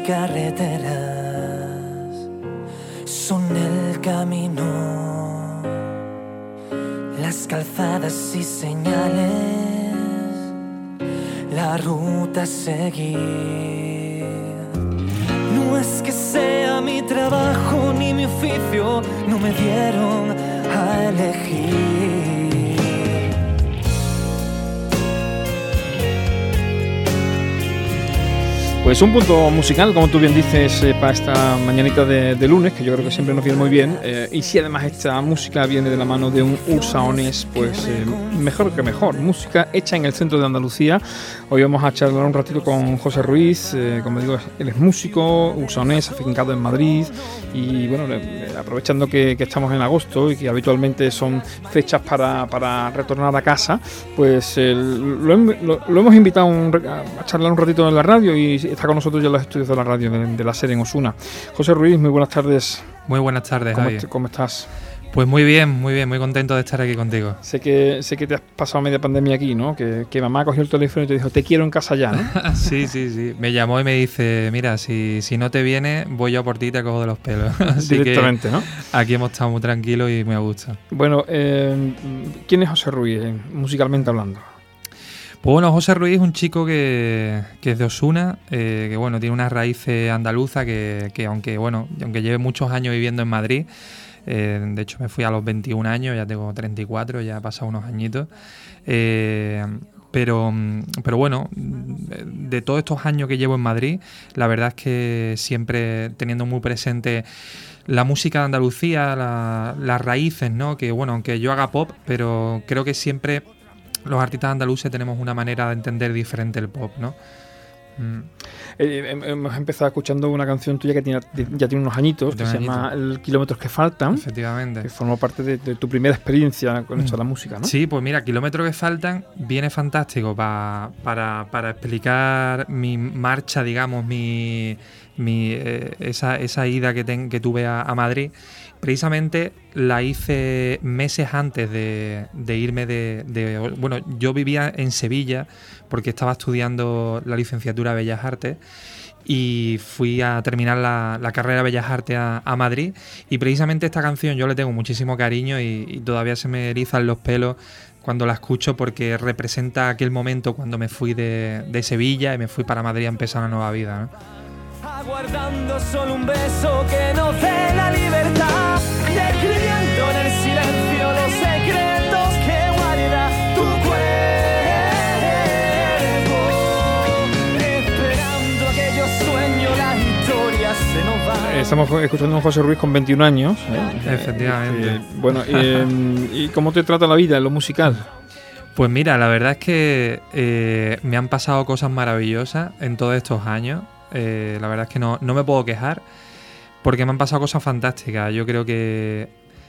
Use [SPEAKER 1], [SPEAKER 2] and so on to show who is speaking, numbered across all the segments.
[SPEAKER 1] carreteras son el camino, las calzadas y señales, la ruta a seguir. No es que sea mi trabajo ni mi oficio, no me dieron a elegir.
[SPEAKER 2] Pues un punto musical, como tú bien dices, para esta mañanita de lunes, que yo creo que siempre nos viene muy bien. Y si además esta música viene de la mano de un usaonés, pues mejor que mejor. Música hecha en el centro de Andalucía. Hoy vamos a charlar un ratito con José Ruiz. Como digo, él es músico, usaonés, afincado en Madrid. Y bueno, aprovechando que estamos en agosto y que habitualmente son fechas para retornar a casa, pues lo hemos invitado a charlar un ratito en la radio y está con nosotros ya en los estudios de la radio de la SER en Osuna. José Ruiz, muy buenas tardes.
[SPEAKER 3] Muy buenas tardes, Javi.
[SPEAKER 2] ¿Cómo estás?
[SPEAKER 3] Pues muy bien, muy contento de estar aquí contigo.
[SPEAKER 2] Sé que te has pasado media pandemia aquí, ¿no? Que mamá cogió el teléfono y te dijo, te quiero en casa ya, ¿no?
[SPEAKER 3] Sí. Me llamó y me dice, mira, si no te vienes, voy yo por ti y te cojo de los pelos. Así
[SPEAKER 2] directamente, ¿no?
[SPEAKER 3] Aquí hemos estado muy tranquilos y muy a gusto.
[SPEAKER 2] Bueno, ¿quién es José Ruiz, musicalmente hablando?
[SPEAKER 3] Pues bueno, José Ruiz es un chico que es de Osuna, que bueno, tiene unas raíces andaluzas que aunque lleve muchos años viviendo en Madrid, de hecho me fui a los 21 años, ya tengo 34, ya he pasado unos añitos, pero bueno, de todos estos años que llevo en Madrid, la verdad es que siempre teniendo muy presente la música de Andalucía, las raíces, ¿no? Que bueno, aunque yo haga pop, pero creo que siempre los artistas andaluces tenemos una manera de entender diferente el pop, ¿no?
[SPEAKER 2] Hemos empezado escuchando una canción tuya que ya tiene unos añitos, que se llama El Kilómetros que Faltan.
[SPEAKER 3] Efectivamente.
[SPEAKER 2] Que formó parte de tu primera experiencia con esto de la música, ¿no?
[SPEAKER 3] Sí, pues mira, Kilómetros que Faltan viene fantástico para explicar mi marcha, digamos, esa ida que tuve a Madrid. Precisamente la hice meses antes de irme bueno, yo vivía en Sevilla porque estaba estudiando la licenciatura de Bellas Artes y fui a terminar la carrera de Bellas Artes a Madrid, y precisamente esta canción yo le tengo muchísimo cariño y todavía se me erizan los pelos cuando la escucho porque representa aquel momento cuando me fui de Sevilla y me fui para Madrid a empezar una nueva vida, ¿no?
[SPEAKER 1] Aguardando solo un beso que nos dé la libertad, describiendo en el silencio los secretos que guarda tu cuerpo, esperando aquellos sueños, las historias se nos van.
[SPEAKER 2] Estamos escuchando a un José Ruiz con 21 años.
[SPEAKER 3] Efectivamente.
[SPEAKER 2] Bueno, ¿y cómo te trata la vida en lo musical?
[SPEAKER 3] Pues mira, la verdad es que me han pasado cosas maravillosas en todos estos años. La verdad es que no me puedo quejar porque me han pasado cosas fantásticas. Yo creo que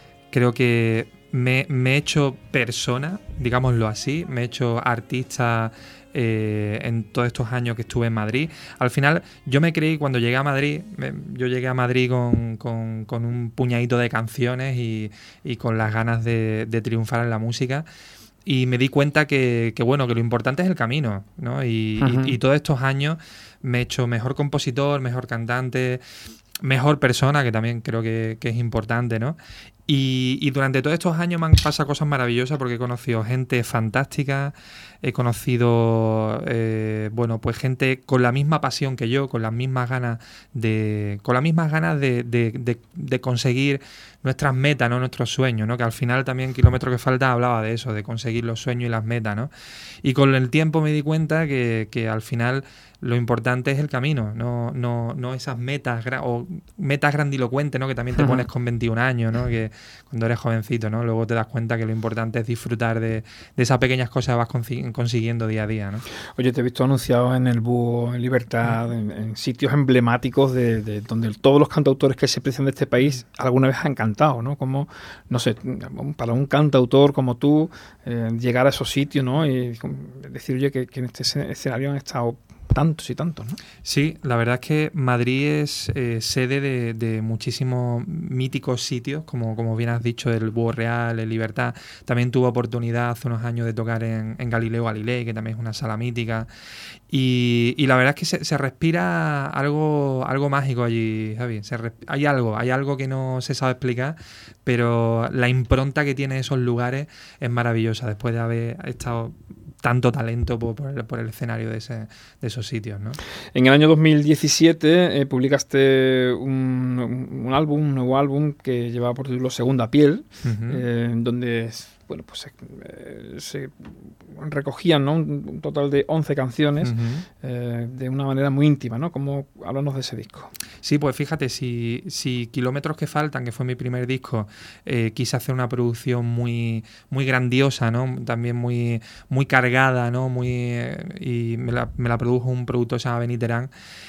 [SPEAKER 3] me he hecho persona, digámoslo así, me he hecho artista en todos estos años que estuve en Madrid. Al final yo me creí, cuando llegué a Madrid, yo llegué a Madrid con un puñadito de canciones y con las ganas de triunfar en la música. Y me di cuenta que lo importante es el camino, ¿no? Y todos estos años me he hecho mejor compositor, mejor cantante, mejor persona, que también creo que es importante, ¿no? Y durante todos estos años me han pasado cosas maravillosas porque he conocido gente fantástica, he conocido pues gente con la misma pasión que yo, con las mismas ganas de conseguir nuestras metas, ¿no? Nuestros sueños, ¿no? Que al final también Kilómetros que Faltan hablaba de eso, de conseguir los sueños y las metas, ¿no? Y con el tiempo me di cuenta que al final lo importante es el camino, no esas metas o metas grandilocuentes, ¿no? Que también te pones con 21 años, ¿no? Que cuando eres jovencito, ¿no? Luego te das cuenta que lo importante es disfrutar de esas pequeñas cosas que vas consiguiendo día a día, ¿no?
[SPEAKER 2] Oye, te he visto anunciado en el Búho, en Libertad, en sitios emblemáticos de donde todos los cantautores que se aprecian de este país alguna vez han cantado, ¿no? Como, no sé, para un cantautor como tú, llegar a esos sitios, ¿no? Y decir, oye, que en este escenario han estado tantos y tantos, ¿no?
[SPEAKER 3] Sí, la verdad es que Madrid es sede de muchísimos míticos sitios, como bien has dicho, el Búho Real, el Libertad. También tuve oportunidad hace unos años de tocar en Galileo Galilei, que también es una sala mítica. Y la verdad es que se respira algo mágico allí, Javi. Hay algo que no se sabe explicar, pero la impronta que tiene esos lugares es maravillosa después de haber estado tanto talento por el escenario de esos sitios, ¿no?
[SPEAKER 2] En el año 2017 publicaste un nuevo álbum que llevaba por título Segunda Piel, donde bueno, pues se recogían, ¿no?, un total de 11 canciones de una manera muy íntima, ¿no? Háblanos de ese disco.
[SPEAKER 3] Sí, pues fíjate, si Kilómetros que faltan, que fue mi primer disco, quise hacer una producción muy, muy grandiosa, ¿no? También muy, muy cargada, ¿no? Y me la produjo un productor que se llama Benny Terán.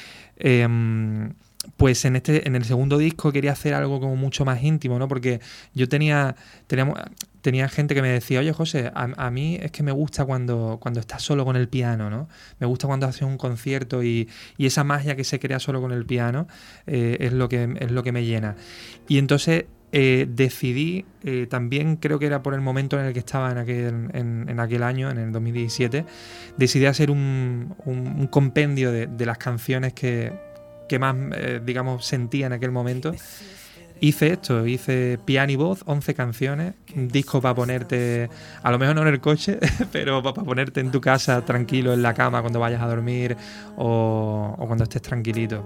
[SPEAKER 3] Pues en el segundo disco quería hacer algo como mucho más íntimo, ¿no? Porque yo tenía gente que me decía, oye, José, a mí es que me gusta cuando estás solo con el piano, ¿no? Me gusta cuando haces un concierto y esa magia que se crea solo con el piano es lo que me llena. Y entonces decidí, también creo que era por el momento en el que estaba en aquel año, en el 2017, decidí hacer un compendio de las canciones que más, digamos, sentía en aquel momento. Hice piano y voz, 11 canciones, un disco para ponerte, a lo mejor no en el coche, pero para ponerte en tu casa tranquilo, en la cama, cuando vayas a dormir o cuando estés tranquilito.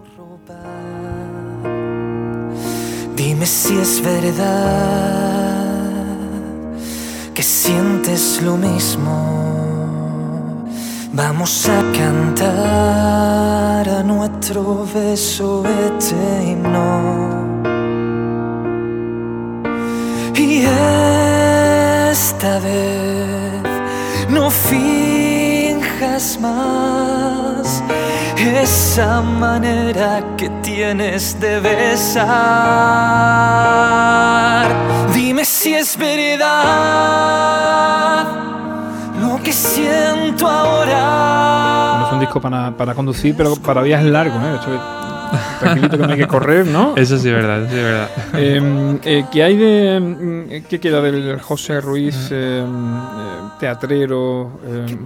[SPEAKER 1] Dime si es verdad que sientes lo mismo. Vamos a cantar a nuestro beso este himno. Y esta vez no finjas más esa manera que tienes de besar. Dime si es verdad lo que siento ahora.
[SPEAKER 2] No es un disco para conducir, pero para viajes largos, ¿eh? De hecho, tranquilito que no hay que correr, ¿no?
[SPEAKER 3] Eso sí es verdad, eso sí es verdad.
[SPEAKER 2] ¿Qué hay de... ¿Qué queda del José Ruiz teatrero,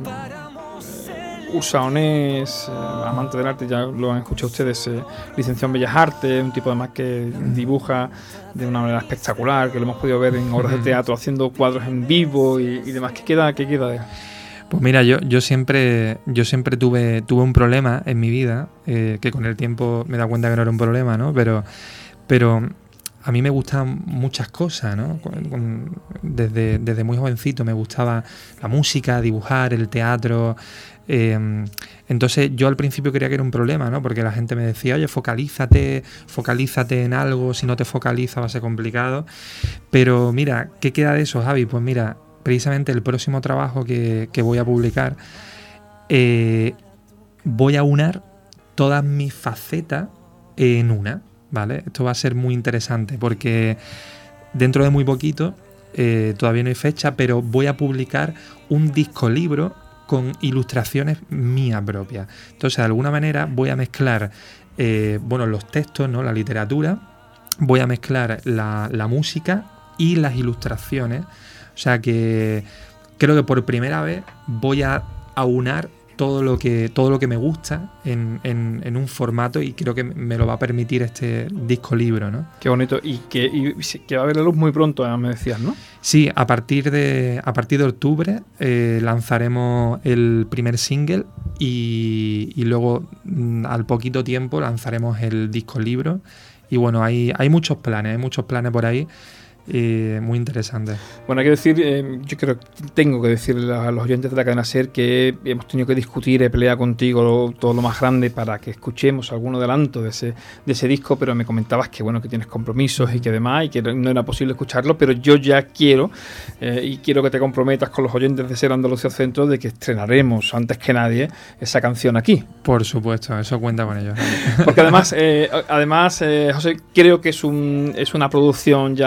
[SPEAKER 2] ursaonés, amante del arte? Ya lo han escuchado ustedes, licenciado en Bellas Artes, un tipo además que dibuja de una manera espectacular, que lo hemos podido ver en obras de teatro haciendo cuadros en vivo y demás. ¿Qué queda de él?
[SPEAKER 3] Pues mira, yo siempre tuve un problema en mi vida, que con el tiempo me he dado cuenta que no era un problema, ¿no? Pero a mí me gustan muchas cosas, ¿no? Desde muy jovencito me gustaba la música, dibujar, el teatro. Entonces yo al principio creía que era un problema, ¿no? Porque la gente me decía, oye, focalízate en algo, si no te focalizas va a ser complicado. Pero mira, ¿qué queda de eso, Javi? Pues mira, precisamente el próximo trabajo que voy a publicar, voy a unar todas mis facetas en una, ¿vale? Esto va a ser muy interesante porque dentro de muy poquito, todavía no hay fecha, pero voy a publicar un disco libro con ilustraciones mías propias. Entonces, de alguna manera voy a mezclar los textos, ¿no? La literatura, voy a mezclar la música y las ilustraciones. O sea que creo que por primera vez voy a aunar todo lo que me gusta en un formato, y creo que me lo va a permitir este disco libro, ¿no? Qué bonito. Y que va a ver la luz muy pronto, me decías, ¿no? Sí, a partir de octubre lanzaremos el primer single y luego al poquito tiempo lanzaremos el disco libro. Y bueno, hay muchos planes por ahí. Muy interesante. Bueno, hay que decir, yo creo que tengo que decirle a los oyentes de la cadena SER que hemos tenido que discutir, pelear contigo todo lo más grande para que escuchemos algún adelanto de ese disco, pero me comentabas que bueno, que tienes compromisos y que demás, y que no era posible escucharlo, pero yo ya quiero y quiero que te comprometas con los oyentes de SER Andalucía Centro de que estrenaremos antes que nadie esa canción aquí. Por supuesto, eso cuenta con ello. Porque además José, creo que es una producción ya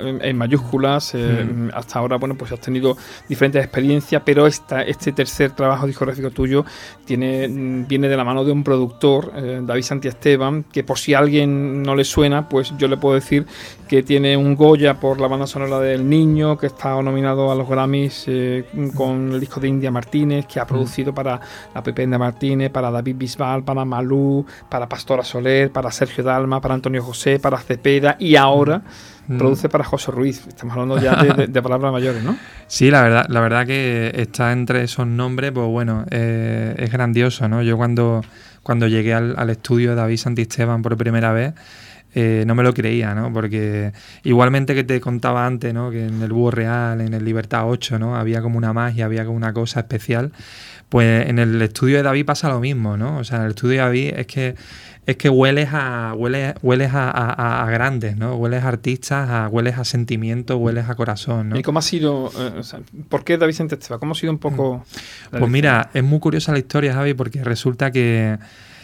[SPEAKER 2] en mayúsculas. Hasta ahora, bueno, pues has tenido diferentes experiencias, pero este tercer trabajo discográfico tuyo viene de la mano de un productor, David Santiesteban, que por si a alguien no le suena, pues yo le puedo decir que tiene un Goya por la banda sonora del Niño, que está nominado a los Grammys con el disco de India Martínez, que ha producido para la Pepe India Martínez, para David Bisbal, para Malú, para Pastora Soler, para Sergio Dalma, para Antonio José, para Cepeda, y ahora produce para José Ruiz. Estamos hablando ya de palabras mayores, ¿no?
[SPEAKER 3] Sí, la verdad que está entre esos nombres, pues bueno, es grandioso, ¿no? Yo cuando llegué al estudio de David Santiesteban por primera vez, no me lo creía, ¿no? Porque igualmente que te contaba antes, ¿no? Que en el Búho Real, en el Libertad 8, ¿no? Había como una magia, había como una cosa especial. Pues en el estudio de David pasa lo mismo, ¿no? O sea, en el estudio de David es que hueles a grandes, ¿no? Hueles a artistas, hueles a sentimientos, hueles a corazón, ¿no?
[SPEAKER 2] ¿Y cómo ha sido, por qué David Santiesteban? ¿Cómo ha sido un poco...?
[SPEAKER 3] Pues mira, es muy curiosa la historia, Javi, porque resulta que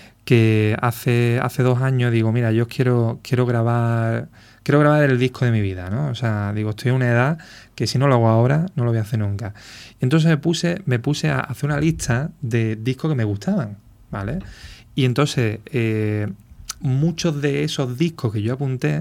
[SPEAKER 3] hace 2 años digo, mira, yo quiero grabar el disco de mi vida, ¿no? O sea, digo, estoy en una edad que si no lo hago ahora, no lo voy a hacer nunca. Y entonces me puse a hacer una lista de discos que me gustaban, ¿vale? Y entonces, muchos de esos discos que yo apunté,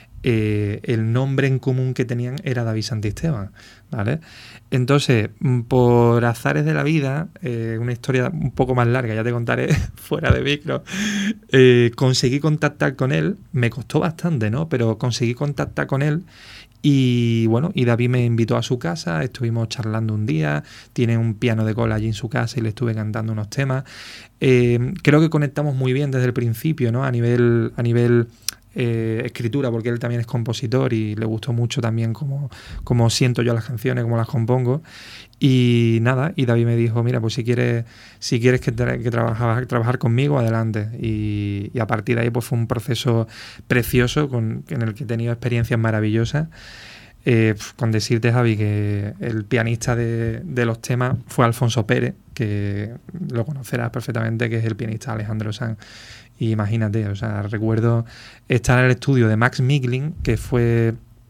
[SPEAKER 3] el nombre en común que tenían era David Santiesteban, ¿vale? Entonces, por azares de la vida, una historia un poco más larga, ya te contaré fuera de micro, conseguí contactar con él, me costó bastante, ¿no? Pero conseguí contactar con él y bueno, y David me invitó a su casa, estuvimos charlando un día, tiene un piano de cola allí en su casa y le estuve cantando unos temas. Creo que conectamos muy bien desde el principio, ¿no? A nivel escritura, porque él también es compositor y le gustó mucho también cómo siento yo las canciones, cómo las compongo. Y nada, y David me dijo, mira, pues si quieres que trabajar conmigo, adelante. Y a partir de ahí pues fue un proceso precioso en el que he tenido experiencias maravillosas. Con decirte, Javi, que el pianista de los temas fue Alfonso Pérez, que lo conocerás perfectamente, que es el pianista Alejandro Sanz. Y imagínate, o sea, recuerdo estar en el estudio de Max Miglin, que fue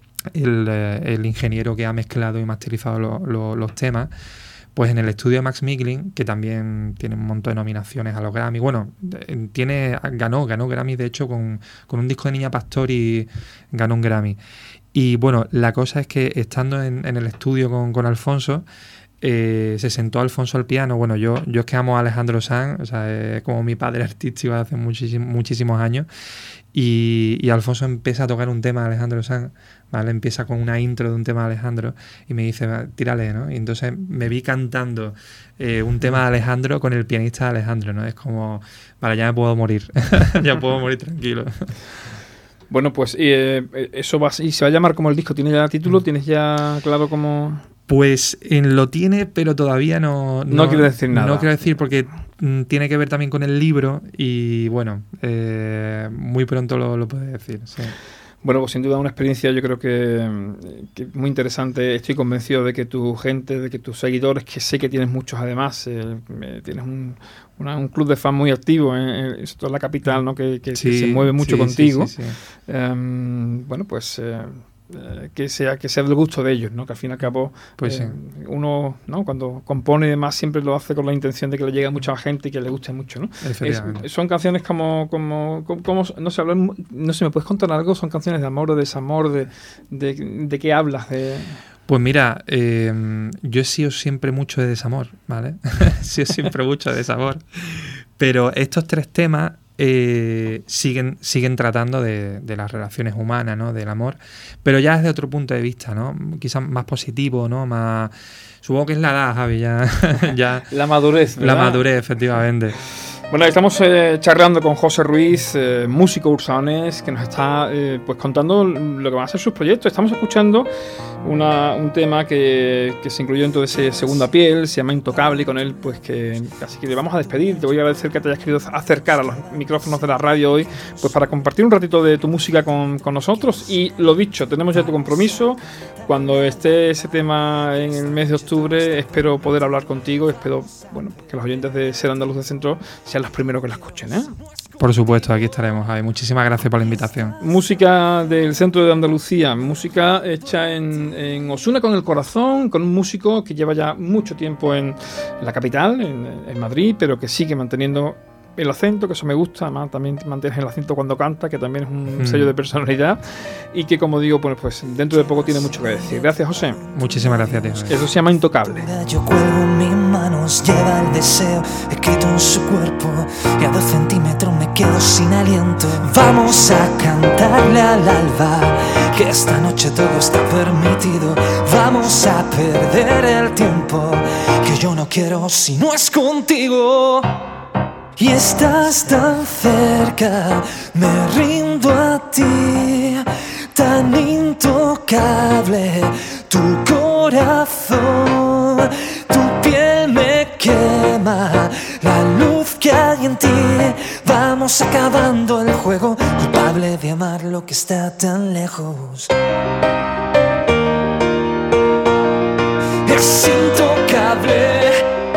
[SPEAKER 3] el ingeniero que ha mezclado y masterizado los temas. Pues en el estudio de Max Miglin, que también tiene un montón de nominaciones a los Grammy. Bueno, ganó Grammy, de hecho, con un disco de Niña Pastori ganó un Grammy. Y bueno, la cosa es que estando en el estudio con Alfonso, se sentó Alfonso al piano. Bueno, yo es que amo a Alejandro Sanz, o sea, es como mi padre artístico hace muchísimos años. Y Alfonso empieza a tocar un tema de Alejandro Sanz, ¿vale? Empieza con una intro de un tema de Alejandro y me dice, tírale, ¿no? Y entonces me vi cantando un tema de Alejandro con el pianista de Alejandro, ¿no? Es como, vale, ya me puedo morir, ya puedo morir tranquilo.
[SPEAKER 2] Bueno, pues eso y se va a llamar como el disco. ¿Tienes ya título? ¿Tienes ya claro cómo...?
[SPEAKER 3] Pues lo tiene, pero todavía no
[SPEAKER 2] quiero decir nada.
[SPEAKER 3] No quiero decir porque tiene que ver también con el libro y bueno, muy pronto lo puedes decir, sí.
[SPEAKER 2] Bueno, pues sin duda una experiencia yo creo que muy interesante. Estoy convencido de que tu gente, de que tus seguidores, que sé que tienes muchos además, tienes un club de fans muy activo en toda la capital, ¿no? que sí, se mueve mucho contigo. Sí. Bueno, pues... que sea del gusto de ellos, ¿no? Que al fin y al cabo
[SPEAKER 3] pues
[SPEAKER 2] uno, ¿no? Cuando compone y demás siempre lo hace con la intención de que le llegue a mucha más gente y que le guste mucho, ¿no? Son canciones como no sé, no sé, ¿me puedes contar algo? ¿Son canciones de amor o de desamor? ¿De qué hablas?
[SPEAKER 3] Pues mira, yo he sido siempre mucho de desamor, ¿vale? He sido siempre mucho de desamor, pero estos 3 temas siguen tratando de las relaciones humanas, ¿no? Del amor, pero ya desde otro punto de vista, ¿no? Quizás más positivo, ¿no? Más, supongo que es la edad, Javi, ya
[SPEAKER 2] la madurez, ¿verdad?
[SPEAKER 3] La madurez, efectivamente.
[SPEAKER 2] Bueno, estamos charlando con José Ruiz, músico ursaonés, que nos está pues contando lo que van a ser sus proyectos. Estamos escuchando un tema que se incluyó dentro de ese Segunda Piel, se llama Intocable, y con él pues que casi que le vamos a despedir. Te voy a agradecer que te hayas querido acercar a los micrófonos de la radio hoy, pues para compartir un ratito de tu música con nosotros. Y lo dicho, tenemos ya tu compromiso. Cuando esté ese tema en el mes de octubre, espero poder hablar contigo. Espero, bueno, que los oyentes de Ser Andaluz de Centro sean los primeros que la escuchen, ¿eh?
[SPEAKER 3] Por supuesto, aquí estaremos, Javi. Muchísimas gracias por la invitación.
[SPEAKER 2] Música del centro de Andalucía, música hecha en Osuna con el corazón, con un músico que lleva ya mucho tiempo en la capital, en Madrid, pero que sigue manteniendo el acento, que eso me gusta. Además también mantienes el acento cuando canta, que también es un sello de personalidad, y que, como digo, pues dentro de poco tiene mucho que decir. Gracias, José.
[SPEAKER 3] Muchísimas gracias a ti, Javi.
[SPEAKER 2] Eso se llama Intocable.
[SPEAKER 1] Yo cuelgo mis manos, lleva el deseo escrito en su cuerpo, y a 2 centímetros me quedo sin aliento. Vamos a cantarle al alba que esta noche todo está permitido. Vamos a perder el tiempo, que yo no quiero si no es contigo. Y estás tan cerca, me rindo a ti, tan intocable, tu corazón, tu piel me quema, la luz que hay en ti. Vamos acabando el juego, culpable de amar lo que está tan lejos. Es intocable.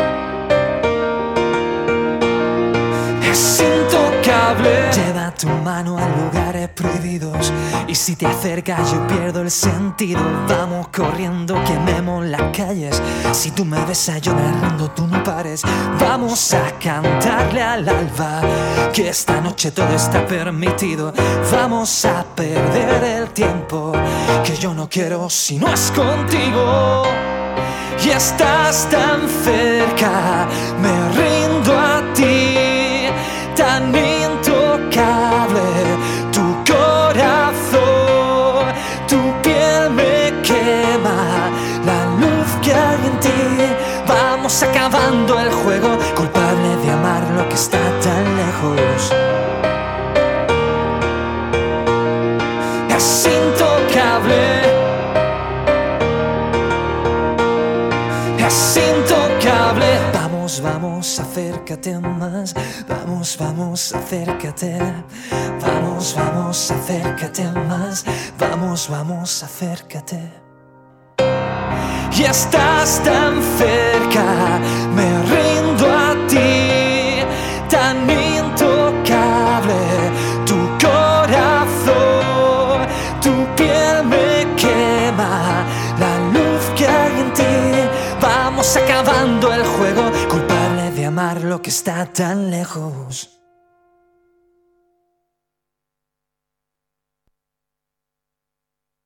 [SPEAKER 1] Lleva tu mano a lugares prohibidos, y si te acercas yo pierdo el sentido. Vamos corriendo, quememos las calles. Si tú me besas yo me rindo, tú no pares. Vamos a cantarle al alba que esta noche todo está permitido. Vamos a perder el tiempo, que yo no quiero si no es contigo. Y estás tan cerca, me rindo a ti, tan intocable, tu corazón, tu piel me quema, la luz que hay en ti. Vamos acabando el juego, culpable de amar lo que está tan lejos. Es intocable. Es intocable. Vamos, vamos, acércate más. Vamos, vamos, acércate. Vamos, vamos, acércate más. Vamos, vamos, acércate. Y estás tan cerca, me rindo a ti, tan intocable, tu corazón, tu piel me quema, la luz que hay en ti. Vamos acabando el juego, culpable de amar lo que está tan lejos.